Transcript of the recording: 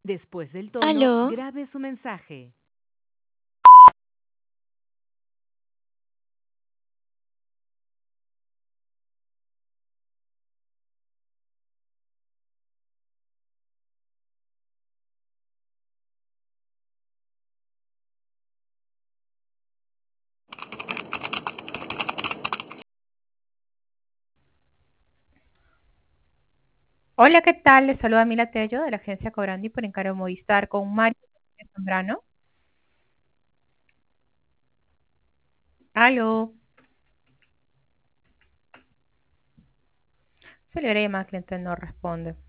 Después del tono, Aló, grabe su mensaje. Hola, ¿qué tal? Les saluda Mila Tello de la agencia Cobrandi por encargo Movistar con Mario Zambrano. Aló. Se le llama, cliente no responde.